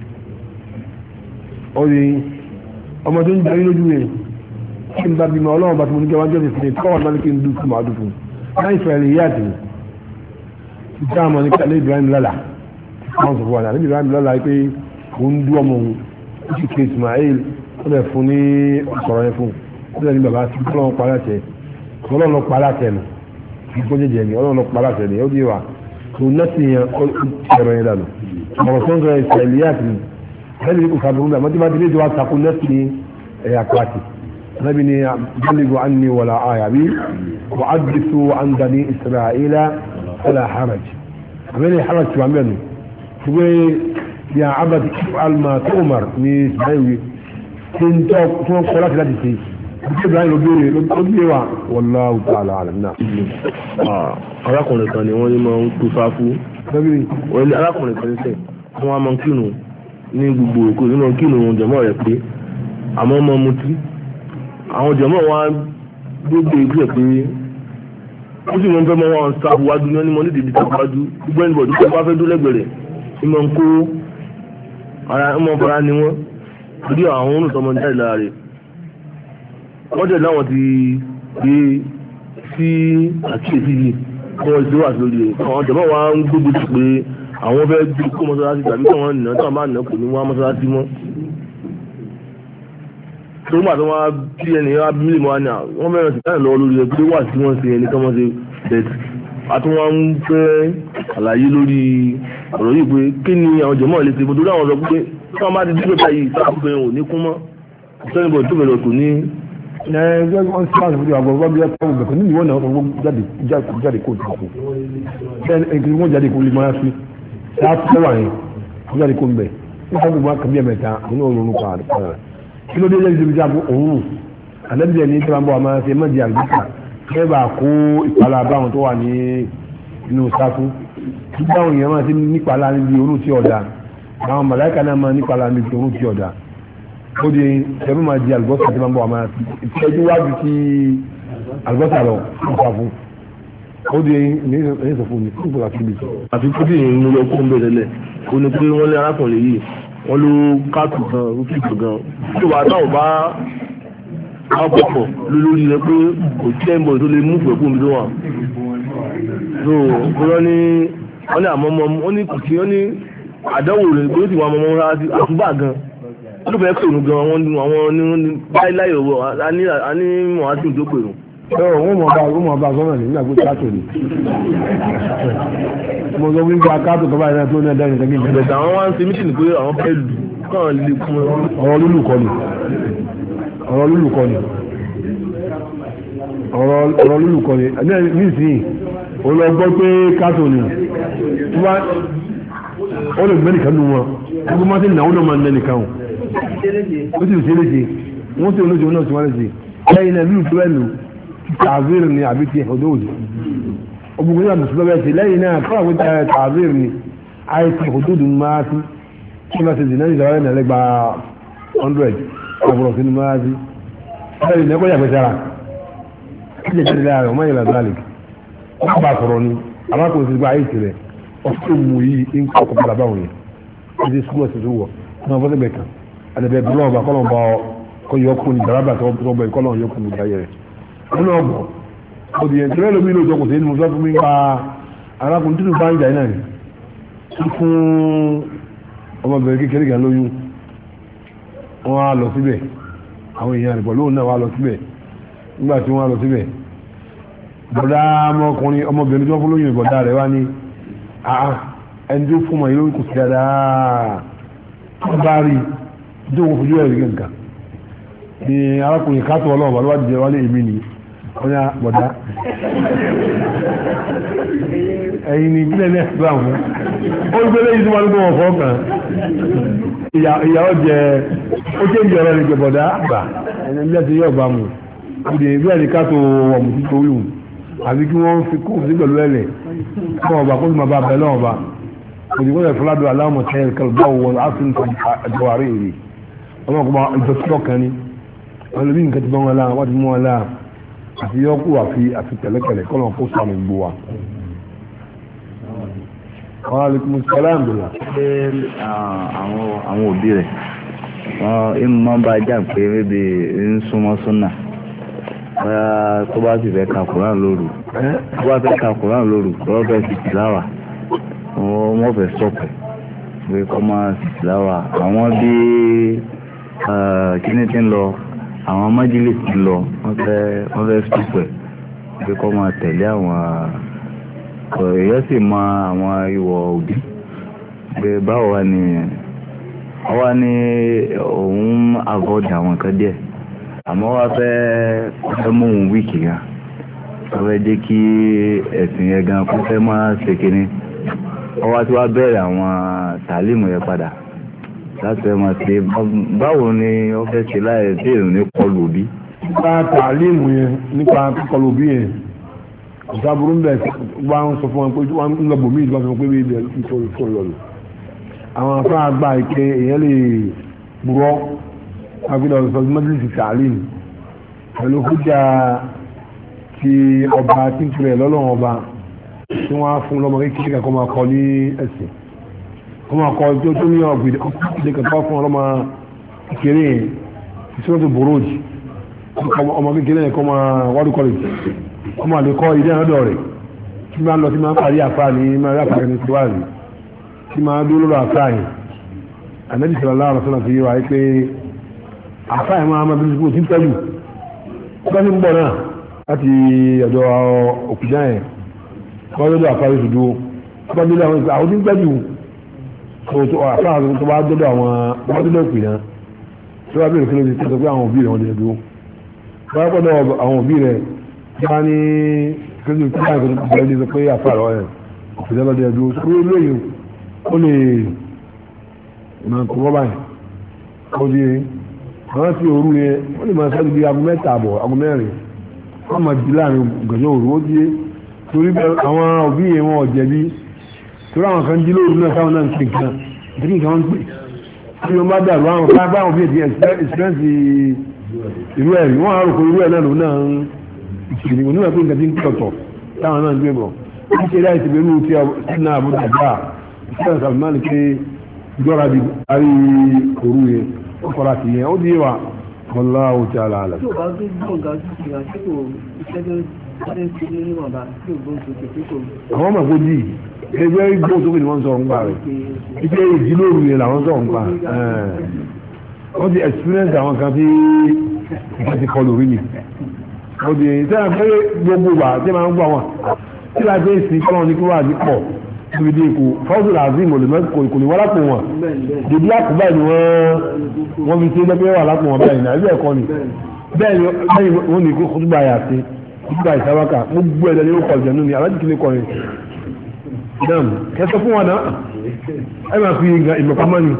ọ̀rẹ́ ọmọ tí ń jẹ́ lójú yẹn tí ń dá bí ma ọlọ́run bá ti mo ní kí wọ́n jẹ́ ìsinmi tí wọ́n máa kí n dùn fún màá dùn fún náà ìfẹ̀lẹ̀ yíyá tì ìjà àmọ́ ní kálẹ̀ Ibrahim lọ́la wọ́n sọ fún wa ní Ibrahim lọ́la pé òun dú ọmọ òun ó sì ké Ismail ó lè fún ní ọ̀sọ̀rọ̀ yẹn fún ó lè ní bàbá tí ọlọ́run parí àṣẹ ọlọ́run parí àṣẹ nù ìgbọ́jẹ̀jẹ̀ ni ọlọ́run parí àṣẹ ni ó di wa tó nọ́ọ̀sì yẹn ẹ̀rọ yẹn dànù ọ̀rọ̀ tó ń sọ ìsẹ̀lẹ̀ yá tì ẹni ní kò sábúrú bẹ́ẹ̀ mọ́tí bá ti lé ìjọba takò nọ́ọ̀sì ní ẹ̀yà pàtì nabi ni jalibu anni wala aya bi wa adbisu an bani isra'ila fala haraj amene haraj wa menu tuwe ya abadi if'al ma tu'mar ni ismaili tin to ko la ti ti ibrahim lo bi wa wallahu ta'ala alam na arákùnrin kan ni wọ́n ní máa ń tó sáfú wọ́n ní arákùnrin kan ní sẹ́ wọ́n á máa ń kírun ní gbogbo òkú ní máa ń kírun jẹ̀mọ́ rẹ̀ pé àmọ́ máa mutí àwọn jẹ̀mọ́ wa gbogbo ìgbẹ́ pé ó sì mọ́ fẹ́ mọ́ wọn sáfù wájú ní wọ́n ní mọ́ ní dèdè sáfù wájú gbogbo ẹni bọ̀dú tó bá fẹ́ dún lẹ́gbẹ̀rẹ̀ ní máa ń kó ara ń mọ́ fara ni wọ́n torí àwọn olùtọ́mọ jáde lára rẹ̀ wọ́n jẹ̀ láwọn ti gbé sí àkíyèsí yìí kí wọ́n ti wà lórí ẹ̀ àwọn jẹ̀mọ́ wa ń gbógun ti pé àwọn fẹ́ gbé kó mọ́sálásí tàbí kí wọ́n nà táwọn bá nà kò ní wọ́n mọ́sálásí mọ́ tó máa tó wá bí ẹni wá mílì mọ́ ní àwọn mẹ́rin sì káyọ̀ lọ́wọ́ lórí ẹgbẹ́ wà tí wọ́n ṣe ẹni kọ́mọ́ ṣe bẹ̀t àti wọ́n ń fẹ́ àlàyé lórí ọ̀rọ̀ yìí pé kí ni àwọn jẹ̀mọ́ lè ṣe bó torí àwọn sọ pé tí wọ́n bá ti dígbò báyìí sáàpù ò ní kún mọ́ sẹ́nìbọ̀ tó bẹ̀rẹ̀ kò ní. ẹgbẹ́ wọn sí àwọn ìfúdí àgbọ̀ bá bí ẹ kọ́ bẹ̀kọ́ nínú ìwọ̀n náà wọ́n jáde kó tó kù ẹgbẹ́ wọn jáde kó lè máa fi sáàpù wà yẹn wọ́n jáde kó ń bẹ̀ nípa gbogbo akẹ́bí ẹ̀mẹ́ta nínú òórùn kan kí ló dé lẹ́yìn ìdíje àbò òun àlẹ́bíyẹ ní tí wọ́n bọ̀ àmọ́ ṣe mọ́jì àgbẹ̀ká kẹ́ bá kó ìpalà báwọn tó wà ní inú sáfù tí báwọn èèyàn máa ti nípalà níbi orú tí ọ̀dà àwọn màláìka náà máa nípalà níbi orú tí ọ̀dà ó di ṣẹ́fún máa di àlùbọ́sà tí wọ́n bọ̀ àmọ́ ìtọ́jú wájú ti àlùbọ́sà lọ fún sáfù ó di ẹ̀yìn sọ fún mi fún ìgbà kíbi. àfi kúndì ní lọ kó ń bẹ̀rẹ̀ lẹ̀ ó ní pé wọ́n lé arákùnrin yìí wọ́n ló káàtù gan rúkìtù gan tó wà táwọn bá àpapọ̀ lórí rẹ pé kò tí ẹ̀ ń bọ̀ tó lè mú ìfẹ́ fún mi tó wà. so wọ́n ní àmọ́ wọ́n ní kò tí wọ́n ní àdánwò rẹ̀ pé ó sì wọ́n àmọ́ wọn àtúbà gan wọ́n tó fẹ́ pèrò gan àwọn ní láíláì ọ̀wọ́ a ní mọ̀ á sì tó pèrò. wọ́n mọ̀ bá sọ́nà nígbà pé káàtó ni mo sọ wípé akáàtò tó báyìí náà tó ní ẹ̀dá ìrìnkà gíga. ìbẹ̀tẹ̀ àwọn wá ń ṣe mítìnì pé àwọn fẹ́ lù kàn lè fún wọn. ọ̀rọ̀ lúlù kọ́ ni ọ̀rọ̀ lúlù kọ́ ni ọ̀rọ̀ lúlù kọ́ ni nísìnyí ó lọ gbọ́ pé káàtó ni ó lè gbẹ́ nìkan nù wọn gbogbo máa ti nàwọn náà máa ń nẹ́ nìkan ó sì ṣe é léṣe wọ́n sì olóṣèlú náà sì wọ́n léṣe lẹ́yìn náà lúlù tó ẹ̀ lù tààzírì ni àbí tiẹ̀ ọdún òjò ọgbọ̀n náà mùsùlùmí ẹ̀sìn lẹ́yìn náà kọ́ àwọn tààzír ni àìsí òdúdú máa sí kí wọ́n ti dì náà ìjọba ẹ̀nà lẹ́gbà 100 ọgbọ̀n sínú máa sí ẹ̀rì ní ẹgbẹ́ yàgbẹ́ sára kí lè tẹ́lẹ̀ láàrin ọmọ ìlànà zalik wọ́n bá sọ̀rọ̀ ni àbákò sí gba àìsí rẹ̀ ọ̀sẹ̀ mú yìí ń kọ́ ọkọ̀ padà báwọn yẹn ẹ̀sìn sukúl ẹ̀sìn tó wọ̀ náà fọ́sẹ̀ bẹ̀ kan àdẹ̀bẹ̀ bí wọ́n bá kọ́ lọ́n bá kọ́ yọkùn ní daraba tó bẹ̀ kọ́ lọ́n yọkùn ní ìdáyẹ̀ rẹ̀ nínú ọgbọ̀n òdì yẹn tẹ́lẹ̀ lómi lóòótọ́ kò sí ní mo sọ fún mi pa arákùnrin títún bá ń jà náà ni fún ọmọbìnrin kékeré kan lóyún wọ́n á lọ síbẹ̀ àwọn èèyàn rẹ̀ pẹ̀lú òun náà wá lọ síbẹ̀ nígbà tí wọ́n á lọ síbẹ̀ bọ̀dá ọmọbìnrin tó fún lóyún ìbọ̀dá rẹ̀ wá ní ẹni tó fún ọmọ yìí kò sí dáadáa tó bá rí tó wọ́n fojú ẹ̀rí gẹ̀ǹkà ni arákùnrin kátó ọlọ́ọ̀bà ló wá dìde wálé èmi nìyí wọ́n yá bọ̀dá ẹ̀yìn ní ìpínlẹ̀ ní ẹ̀sùn àwọn ó ń gbélé ìsúnmọ́ ní gbọ́n ọ̀fọ́ kan ìyàwó jẹ ó ṣe ń jọrọ nìjẹ bọ̀dá àgbà ẹni ilé ti yọ̀ bá mu ìdè ìgbé ẹ̀rí ká tó ọmọ sí torí hù àbí kí wọ́n fi kó sí pẹ̀lú ẹ̀lẹ̀ kí wọ́n bá kó sì máa bá bẹ̀rẹ̀ lọ́wọ́ bá òdì kó lè fúládù aláwọ̀ tẹ́lẹ̀ kẹlẹ̀ báwo wọn á sì ń àjọwárí èrè ọmọ ìdọ̀tí ọkàn ni ọlọ́bí nǹkan ti bá wọn láà wọ́n ti mú wọn láà àti yọkù àfi tẹ̀lẹ́tẹ̀lẹ́ kọ́lọ̀ kó sàmì gbò wa. Wa alaikum salaam bìlà. Ṣé àwọn òbí rẹ̀ wọ́n máa ń bá jà pé bébè ń súnmọ́ súnà bóyá tó bá sì fẹ́ ka Kùránì lóru tó bá fẹ́ ka Kùránì lóru tó fẹ́ sì tìláwà wọ́n fẹ́ sọ̀pẹ̀ pé kọ́ máa sì tìláwà àwọn bí kíní ti ń lọ àwọn májèlé ti lọ wọ́n fẹ́ sọ̀pẹ̀ pé kọ́ máa tẹ̀lé àwọn èèyàn sì mọ àwọn ìwọ̀ òbí pé báwo wá ni ọwá ní òun àgọ́dì àwọn nǹkan díẹ̀ àmọ́ wá fẹ́ mú òun wíìkì gan wọ́n fẹ́ jẹ́ kí ẹ̀sìn yẹn gan kó fẹ́ máa ṣe kínní ọwá tí wá bẹ̀rẹ̀ àwọn tàlímù yẹn padà láti fẹ́ máa ṣe báwo ni ó fẹ́ ṣe láì tí èrò ní kọlù òbí. nípa tàlímù yẹn nípa kọlù òbí yẹn ìsáburú ń bẹ̀ wá ń sọ fún wọn pé wọ́n ń lọ bòmí ìjọba fún wọn pé bí ibẹ̀ nítorí fún lọ́lù àwọn afẹ́ àgbà ìké èèyàn lè gbúrọ́ agbẹ́dọ̀ ọ̀sọ̀ mọ́tílìsì tààlìm pẹ̀lú fújà ti ọba tí ń tirẹ̀ lọ́lọ́wọ́ ọba tí wọ́n á fún lọ́mọ kékeré kan kó máa kọ ní ẹ̀sìn kó máa kọ tó ní ọ̀gbìdì kan tó fún ọlọ́mọ kékeré yẹn ìṣúná tó bòròjì ọmọ kékeré yẹn kó máa wọ́dún kọ́lẹ̀jì kó máa lè kọ́ ilé ẹ̀rọ rẹ̀ tí máa ń lọ sí máa ń parí àfáà ní máa rí àfáà ní síwáàrí tí máa dúró lọ́rọ̀ àfáà yìí ànábì sallallahu alaihi wasallam fi yé wa pé àfáà yìí máa bí sípò tí ń tẹ́lù bá ní ń bọ̀ náà láti ọ̀dọ̀ òkùnjá yẹn wọ́n lọ́dọ̀ àfáà yìí dúró bá délé àwọn ìpè àwọn tí ń tẹ́lù àfáà tó bá dọ́dọ̀ àwọn wọ́n dọ́dọ̀ òkùn náà tó bá bẹ̀rẹ̀ kí ló ti tẹ́tọ̀ pé àwọn òbí rẹ̀ wọ́n dẹ̀ dúró wọ́n pọ̀ dọ̀ àwọn òbí rẹ̀ bá ní kíni tí báyìí kò tó bẹ̀rẹ̀ pé àfàrà ẹ̀ òfìdá lọ́dẹ ẹ̀dùn tó rí lóyìn ó lè máa kó rọ́bà yìí ó di àwọn tí òru yẹn ó lè máa sáré bí aago mẹ́ta àbọ̀ aago mẹ́rin wọ́n máa di láàrin gànjọ́ òru ó di torí àwọn òbí yẹn wọn ò jẹ̀bi torí àwọn kan jí lóru náà táwọn náà ń pè nǹkan ìdí nǹkan wọn ń pè tí wọ́n bá dàrú àwọn kan bá àwọn òbí yẹn ti experience irú ẹ̀rí wọ́n á rò pé irú ẹ̀ náà lòun náà ń ìṣèlú oníwà pé nǹkan tí ń tọ̀tọ̀ táwọn náà ń gbé bọ̀ ó ṣe láì ṣe pẹ̀lú tí sínú àbúrò àgbà ìṣẹ́lẹ̀ sàbùmá ní pé ìjọra di parí òru yẹn ó fara sí yẹn ó di wà kọlá ó ti àlà àlà. tí o bá gbé gbọ̀ngàn sókè àṣekò ìṣẹ́jọ́ ṣe ń ṣe nínú ọ̀bá tí o gbọ́n sókè tí kò. àwọn ọmọ kò dì ẹgbẹ́ gbọ́n sókè ni wọ́n sọ nípa rẹ̀ ipe ìdílóru yẹn làwọn sọ nípa wọ́n ti experience àwọn kan tí wọ́n ti kọ lórí mi òdì ìtẹ́nà pé gbogbo wà tí ma ń gbọ́ wọn tí a jẹ́ ìsìn kọ́nà ní kí wà ní pọ̀ níbi dé ikú fọ́sùn làzim kò lè wọ́n lápò wọn dèbí àkùbá ni wọ́n fi ṣe lẹ́gbẹ́ wà lápò wọn bẹ́ẹ̀ ní àbí ẹ̀kọ́ ni bẹ́ẹ̀ wọ́n ní kó túbà yà sí túbà ìsáwákà gbogbo ẹ̀dẹ̀ ní ó kọ̀ ìjẹ̀nú ni alájì kìíní kọrin náà kẹsọ fún wọn náà ẹ máa fi ìmọ̀pamọ́ ni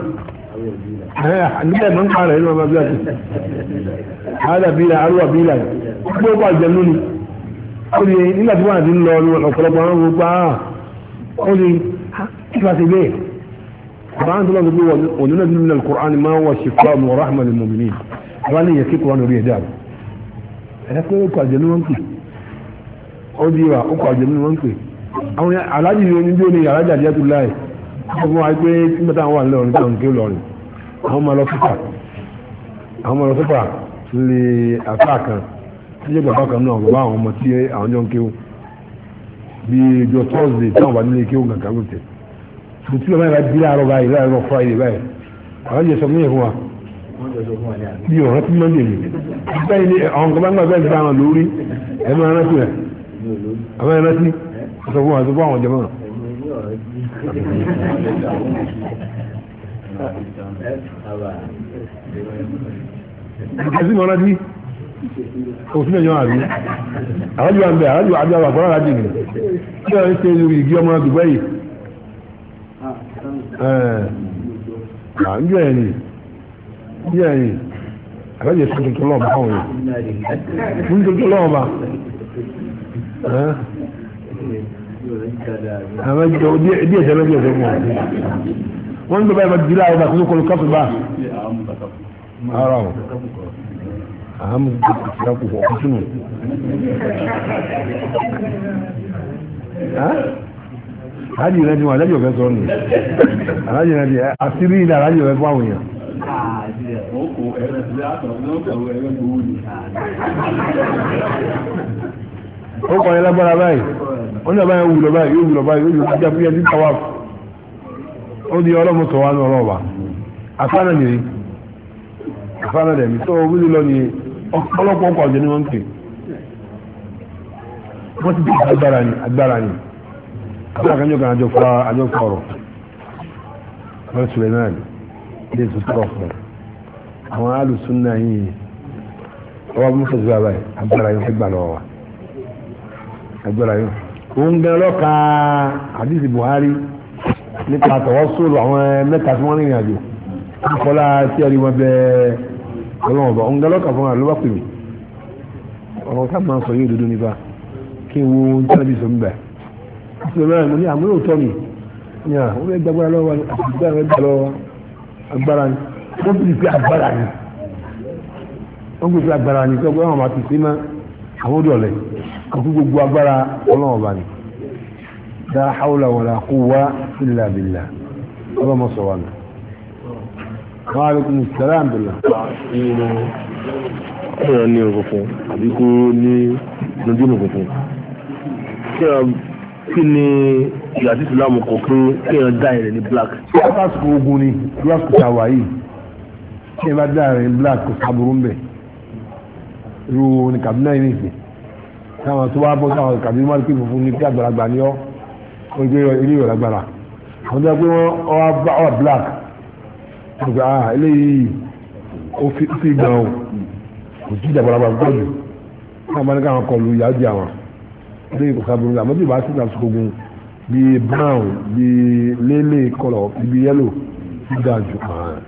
nígbà ìmọ̀ ń pa rẹ̀ nínú ọmọ bí wọ́n ti hádà bílà arúwà bílà gbogbo àjẹ̀nú ni ó ní nígbà tí wọ́n àti ń lọ ọ̀pọ̀lọpọ̀ àwọn gbogbo ó ní kí wá sí bẹ́ẹ̀ àwọn tó lọ́gbọ́ pé ònúnà bí nínú al-Qur'an ma huwa shifaa'un wa rahmatan lil mu'minin wọ́n ní yẹ kí Qur'an orí ẹ̀dá ẹ̀dá pé ó kọ àjẹ́ ní wọ́n pè ó di wa ó kọ àjẹ́ ní wọ́n pè àwọn alájì ní bí ó ní alájà díẹ̀ tó láì wọ́n fún wa pé tí mẹ́ta wà nílẹ̀ òní táwọn kí ó lọrin àwọn ọmọ lọ fífà lè àfáà kan tí jẹ́ bàbá kan náà bàbá àwọn ọmọ tí àwọn jọ ń kéwò bí ìjọ Thursday táwọn bá nílé kéwò gàgà ló tẹ̀ tó tí wọ́n bá di láàárọ̀ báyìí láàárọ̀ Friday báyìí àwọn jẹ́ sọ fún yẹn fún wa bí ọ̀rọ̀ tí wọ́n dèmí báyìí ni àwọn kan bá ń gbà bẹ́ẹ̀ dáhùn lórí ẹ̀ máa rántí rẹ̀ àwọn ẹ̀ rántí sọ fún wa sọ fún àwọn jẹ́ mọ́ ìkẹsí mọ́ rántí òfin ẹ̀yọ́ àrí àrájú wa ń bẹ̀ àrájú àbí àwọn àkọ́rọ̀ àrájú ìgbìmọ̀ tí wọ́n ń ṣe ìgbì ọmọ Dubai yìí ń jẹ́ ẹ̀yìn àrájú ẹ̀sùn tuntun lọ́wọ́ bá wọn yìí ń tuntun lọ́wọ́ bá àwọn ẹjọ́ díẹ̀ tẹ́lẹ̀ bí ẹ̀sẹ̀ wọn wọ́n ń gbé báyìí bá ti di láàárọ̀ bá kó tó kọlu kọ́tù bá ara wọn àmú ìsìlápò ọ̀kútùnù alájì rẹ̀ ni wọ́n alájì ọ̀fẹ́ sọ́nù alájì rẹ̀ ni àtírí ilẹ̀ alájì ọ̀fẹ́ fún àwọn èèyàn ó kọ̀ ẹ́ lágbára báyìí wọ́n ní àbáyé wùlọ báyìí yóò wùlọ báyìí yóò jẹ́ fúyẹ́ ní tawaf ó di ọlọ́mọ sọ wá ní ọlọ́ọ̀bà afánà nìyí afánà dẹ̀mí tó wílé lọ ní ọ̀pọ̀lọpọ̀ ọkọ̀ ọ̀jẹ́ ni wọ́n ń pè wọ́n ti dìbò agbára ni àti àkànjọ́ kan àjọ fọ́ọ̀rọ̀ wọ́n sùlẹ̀ náà ní ilé ìtútọ́ fún àwọn alùsùn náà yìí ọwọ́ bí wọ́n sọ sí wa báyìí agbára yóò fẹ́ gbà lọ́wọ́ wa agbára yóò òun gan lọ́ka àdìsí Buhari nípa àtọwọ́sọ̀rò àwọn mẹ́ta tí wọ́n rìnrìn àjò ìfọlá tí ẹ̀rí wọn bẹ́ẹ̀ ọlọ́wọ́n bá òun gan lọ́ka fún wa ló bá pè mí ọ̀rọ̀ ká máa sọ yóò dúdú nípa kí n wo tẹ́lẹ̀bí sọ níbẹ̀ ìṣòro náà mo ní àmúlò tọ́ mi ní à ó fẹ́ gbàgbára lọ́wọ́ àtìgbà rẹ̀ gbà lọ́wọ́ agbára ni wọ́n fi fi agbára ni wọ́n fi fi agbára ni tó gbé àwọn àti sí mọ́ àwọn òdòlẹ̀ àti gbogbo agbára ọlọ́wọ́ bá ní la hawla wala quwwa illa billah ọlọ́mọ sọ wà ní. wa alaikum assalam billah. ọ̀rọ̀ ní òkùnkùn àbí kó ní lójú òkùnkùn kí ni ìyá tí ìsìlámù kọ pé kéèyàn dá ẹ̀rẹ̀ ní black. lásìkò ogun ni lásìkò tàwa yìí kí ẹ bá dá ẹ̀rẹ̀ ní black kò sábúrú ń bẹ̀ irú ní kàbínà yìí nìsín táwọn tó wá bọ́ táwọn kàbínà máa ń pè fún ní kí àgbàlagbà ní ọ́ wọ́n gbé ilé ìwé lágbára àwọn tó yẹ pé wọ́n wá black wọ́n gbé eléyìí ó fi gbà ó kò sí ìjàgbàlagbà púpọ̀ jù káwọn bá ní káwọn kọlu ìyá di àwọn eléyìí kò sábúrú àmọ́ tí ìbá sí lásìkò ogun bíi brown bíi lélẹ̀ kọlọ̀ bíi yellow ti dáa jù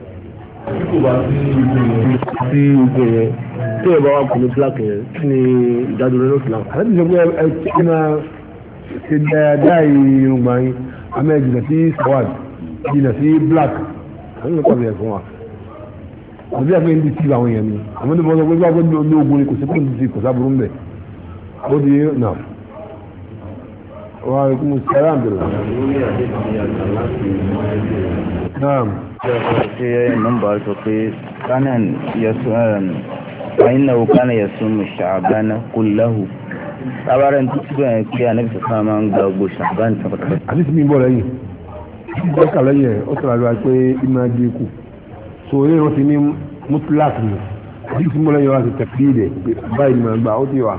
sí ogun yẹn tí ẹ bá wà pẹ̀lú black yẹn kí ni ìdájọ́ rẹ̀ ló fi láwọn. àti ìjọba ẹ kí máa ṣe dáadáa irungba yín àmọ́ ẹ jìnà sí sawad jìnà sí black àwọn ìlú pàbí ẹ fún wa àbí àpé ń di tí àwọn èèyàn mi àmọ́ ní bọ́sọ̀ pé bí wọ́n gbé ní ogun ni kò sí kò sí kò sábúrú ń bẹ̀ ó di náà wa alaikum salaam billah. naam. ṣe nọ́mbà sọ pé kanan yasun فإنه كان يصوم شعبان كله tabaran tó ti bẹ̀rẹ̀ pé ànábì sọ̀rọ̀ máa ń gba gbogbo ṣàbán pátápátá. àti tí mi bọ̀ lẹ́yìn ìgbà kàlẹ́ yẹn ó sọ̀rọ̀ àlọ́ pé ìmọ̀ adé kù so eré wọn ti ní mutlak ni àti tí mo lẹ́yìn wọn ti tẹ̀pí rẹ̀ báyìí ni màá gbà ó ti wà.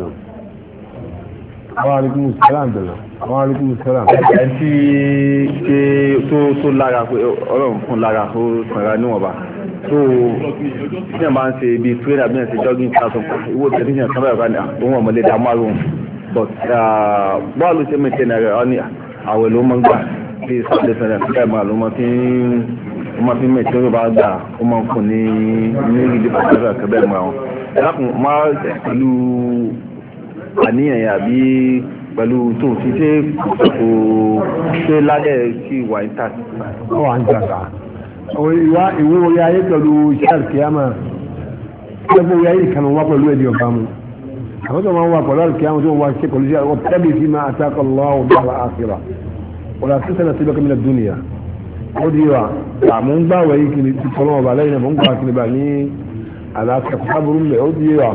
àwọn alaikum salaam bẹ̀rẹ̀ àwọn alaikum salaam. ẹ ti ṣe tó lára pé ọlọ́run fún lára ó sanra níwọ̀nba so ní ẹ̀ máa ń ṣe bíi trader bí ẹ̀ ṣe jogging class of owó tẹ̀síṣàn kan báyìí kan òun ọmọdé dààmú àrùn but bọ́ọ̀ ló ṣe maintain rẹ̀ ọ́ ní àwẹ̀ ló mọ́ ń gbà bí sunday sunday fúnra ìmọ̀ ló mọ́ fi maintain ló bá gbà ó mọ́ ń fún ní ìdí pàtàkì kẹ́bẹ́ mọ́ àwọn ẹ̀lákùn máa pẹ̀lú àníyàn yẹn àbí pẹ̀lú tó fi ṣe kò ṣe lálẹ́ sí ìwà intact. ó wà ń jàdá ìwé orí ayé pẹ̀lú iṣẹ́ àkíyàmà ẹgbẹ́ orí ayé ìkànnì wá pẹ̀lú ẹ̀dì ọ̀bá mu àwọn tó máa ń wá pẹ̀lú àkíyàmà tó wá ṣe pẹ̀lú iṣẹ́ ọ̀tẹ́bì sí máa àtàkọ̀ lọ́wọ́ dára àkìrà ọ̀là sísẹ́nà síbẹ̀ kí dúnìyà ó di wa àmú ń gbàwẹ̀ yìí kiri ti tọ́lọ́ ọba lẹ́yìn àmú ń gbà kiri bá ní àlàáfíà sábúrú mẹ́ ó di wa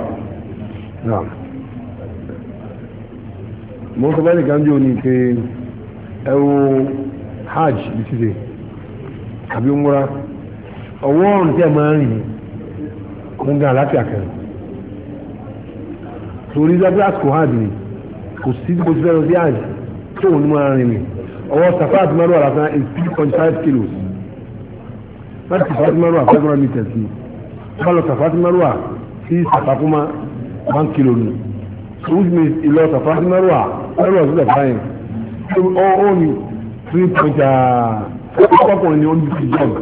mo sọ bẹ́ẹ̀ nìkan jẹ́ òní pé ẹwọ hajj bí ti ṣe àbí múra ọwọ́ ọ̀rùn tí ẹ máa ń rìn mo ń gan àlàáfíà kẹrin torí lábẹ́ àsìkò hajj ni kò sí kò sí fẹ́ràn sí hajj tó wọn ní máa rìn mi ọwọ́ safari mẹ́rù àlàáfíà is 3.5 kilos láti safari mẹ́rù àfẹ́ 500 meters ni wọ́n lọ safari mẹ́rù à sí sàfàkúmá 1 kilo ni so which means ìlọ safari mẹ́rù à mẹ́rù àti fine ó ní 3.5 ọkùnrin ni ó ní ti jog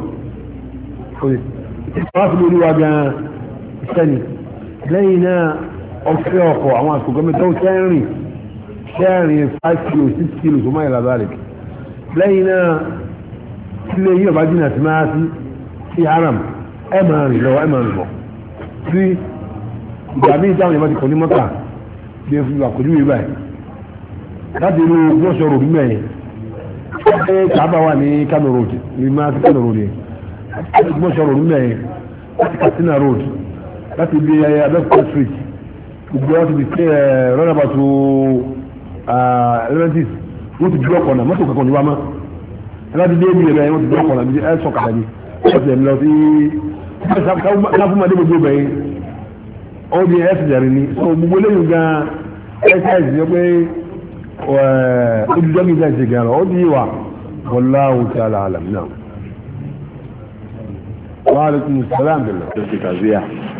wọ́n fi lórí wa gan sẹ́ni lẹ́yìn náà ọ̀fẹ́ ọkọ̀ àwọn àsìkò gọ́mẹ́tọ́ sẹ́rìn 5 kilo 6 kilo tó máa yẹ lábárẹ̀ lẹ́yìn náà sílé yíò bá jìnà sí máa sí haram ẹ máa rìn lọ ẹ máa rìn bọ̀ sí ìgbà míì táwọn ìbá ti kọ̀ ní mọ́ta bí i àkójú yìí báyìí láti inú gbọ́sọ̀ ròdú mẹ́rin ẹ kàábà wà ní Kano road ní máa sí Kano road yẹn láti gbọ́sọ̀ ròdú mẹ́rin láti Katsina road láti bí Abẹ́òkúta street gbogbo wọn ti di runabout to eleventies wọ́n ti dúró kọ̀nà mọ́tò kankan ní wa mọ́ ẹláti dé ibi rẹ̀ wọ́n ti dúró kọ̀nà bí ẹ sọ kàdà ní ọ̀sẹ̀ lọ sí káfúnmadé gbogbo bẹ̀yìn ó di ẹ̀sì jẹ̀rì ní so gbogbo lẹ́yìn gan ẹ̀sì ní pé ojújọ́ mi gan ṣe gan ó di wà wallahu ta'ala alam náà. wa alaikum salam billah. ló ti kàzíyà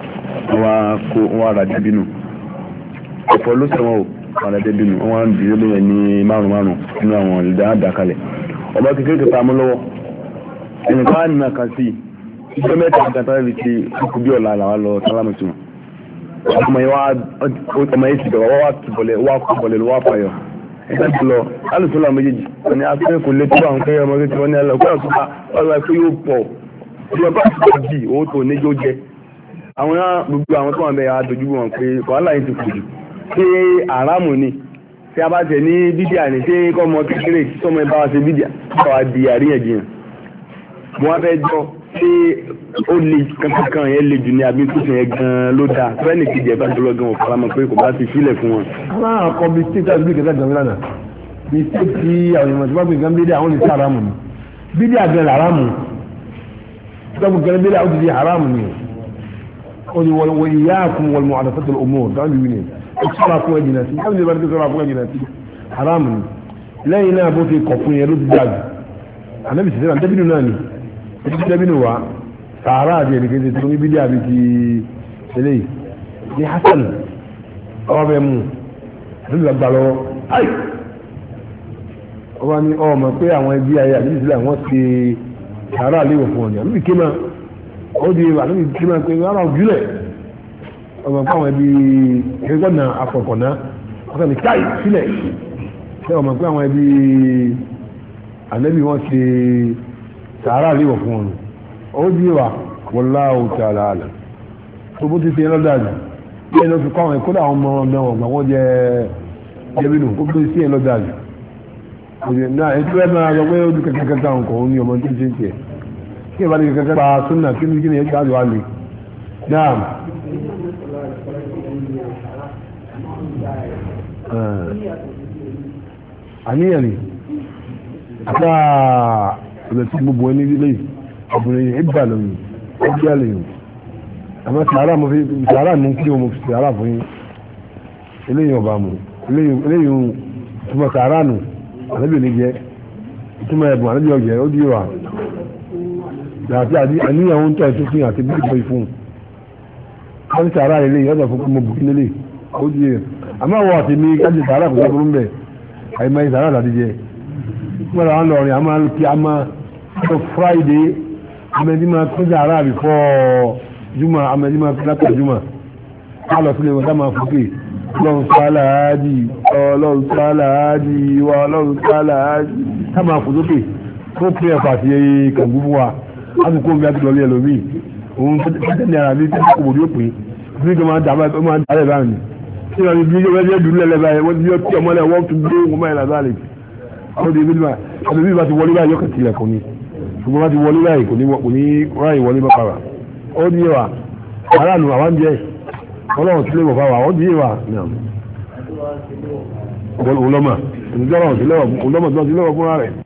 wọ́n ara dìbínú ọ̀pọ̀ ló sẹ́wọ̀n o ọ̀nà débìnú wọ́n ń dìde lóyè ní márùn-ún nínú àwọn ìdá àdàkalẹ̀ ọba kékeré kẹta mú lọ́wọ́ ẹnìkan á nìyàn kan sí ìjọ mẹ́ta àgbàtà rẹ̀ ti kú bí ọ̀la làwọn lọ sálámùtù ọmọ yìí ti bẹ̀rẹ̀ wá tìbọ̀lẹ̀ wá kú bọ̀lẹ̀ lọ́wọ́ fàyọ̀ ẹ̀ka ti lọ alùpùpù làwọn méjèèjì wọn ni afẹ́ kò lé tó àwọn kẹrẹ ọmọ kékeré wọn ni alọ kó àkókò ọlọ́wà pé yóò pọ̀ ọjọ́ bá ti pọ̀ jì owó tó níjó jẹ àwọn gbogbo àwọn tó wà bẹ́ẹ̀ adójú wọn pé wàhálà yìí ti kù jù ṣé àrámù ni tí a bá tẹ̀ ní bídíà ní ṣé kọ́mọ kékeré sọmọ ẹ bá wa ṣe bídíà bá wa di àríyànjiyàn mo wá fẹ́ jọ ṣé ó lè kankan yẹn lè jù ní àbí tó ṣe yẹn gan ló dáa fẹ́ẹ̀nì kejì ẹ̀ bá jọlọ gan ò faramọ́ pé kò bá ti sílẹ̀ fún wọn. àwọn àkọ́ bíi state àti bíi kẹta gan lánàá bíi state tí àwọn èèyàn tí wọ́n pè gan bídíà àwọn lè ṣe àrámù ni bídíà gan àrámù tọ́pù gan bídíà ó ti di àrámù ni ó ní wọ́n ìyá àkùn wọ́n mọ̀ àdàfẹ́tò ọmọ dáhùn ìwé ni sọ́ra fún ẹ̀jìnà sí káwọn ìbára tó sọ́ra fún ẹ̀jìnà sí haramu ni lẹ́yìn náà bó ti kọ̀ fún yẹn ló ti dájú ànábì sì sẹ́nà dẹ́bìnú náà ni ẹ̀jẹ̀ dẹ́bìnú wa sàárà àti ẹ̀nìkan ti tó ní bídí àbí ti eléyìí ní hasan ọwọ́ bẹ́ẹ̀ mú ànábì gbà lọ́wọ́ ayi ọba ní ọmọ pé àwọn ẹbí ayé àbí ìsìlẹ̀ àwọn ti sàárà léwọ̀ fún ọ ní ànábì kéma ó di ànábì kéma pé ara òjúlẹ̀ ọmọ fún àwọn ẹbí ẹgbọ́nà afọ̀kọ̀ná ọ̀sán ní káì sílẹ̀ ṣe ọmọ fún àwọn ẹbí ànẹ́bí wọ́n ṣe sàárà léwọ̀ fún wọn ó dí wà wallahu ta'ala alam tó bó ti ṣe lọ́dàjù bí ẹni ó fi kọ́ àwọn ẹ̀kọ́ àwọn ọmọ ọmọ ọgbà wọ́n jẹ ẹbínú kó tó sí ẹ lọ́dàjù náà ètò ẹ̀ máa lọ pé ó dúkẹ́ kẹ́kẹ́ táwọn kò ní ọmọ tó ṣe ń tiẹ̀ kí ẹ bá ní kẹ́kẹ́ pa súnà kí ni ẹ jáde wá lè náà àníyàn ni àtà ìbẹ̀ tí gbogbo ẹni ilé ọ̀bìnrin ìgbà lóyìn ọjọ́ àlèyìn àmọ́ sàárà mú kí o mú sàárà fún yín eléyìn ọba mú eléyìn túnmọ̀ sàárà nù àlébì ní jẹ́ ìtumọ̀ ẹ̀bùn àlébì ọjẹ́ ó díwà àti àníyàn ń tọ́ ìtúfin àti bí ìbọn ìfún wọ́n sàárà eléyìn ọjọ́ fún mọ̀ bùkún lélẹ̀ ó díwà àmọ́ àwọn àti mi kájí sàárà kò sọ́kùnrin bẹ̀ àìmọ́ sàárà láti jẹ́ nígbàdà wọn lọ rìn àmọ́ kí a máa sọ Friday amẹ́dí máa tó sàárà before juma amẹ́dí máa fi lápẹ̀ juma ká lọ sílé wọn dáma fúkè ọlọ́run sáláàdì ọlọ́run sáláàdì wa ọlọ́run sáláàdì ká máa fò sókè tó pín ẹ̀fà sí kàngú fún wa láti kó omi àti lọlé ẹlòmíì òun tẹ́tẹ́ ní ara ní tẹ́tẹ́ kò wòlé òpin ní kí wọ́n máa dálẹ̀ báyìí tí wọ́n ti bí wọ́n ti dùn lẹ́lẹ́ báyìí wọ́n ti yọ tí ọmọlẹ̀ wọ́n tún gbé wọn báyìí lásàlẹ̀ ó di ibi ẹlòmíì bá ti wọlé báyìí yọkàn tilẹ̀ kò ní ṣùgbọ́n bá ti wọlé báyìí kò ní ráyè wọlé bá para ó ní wa aráàlú àwọn jẹ́ ọlọ́run sílẹ̀ wọ̀ fáwọn ó ní wa ọlọ́mọ sílẹ̀ wọ̀ fúnra rẹ̀.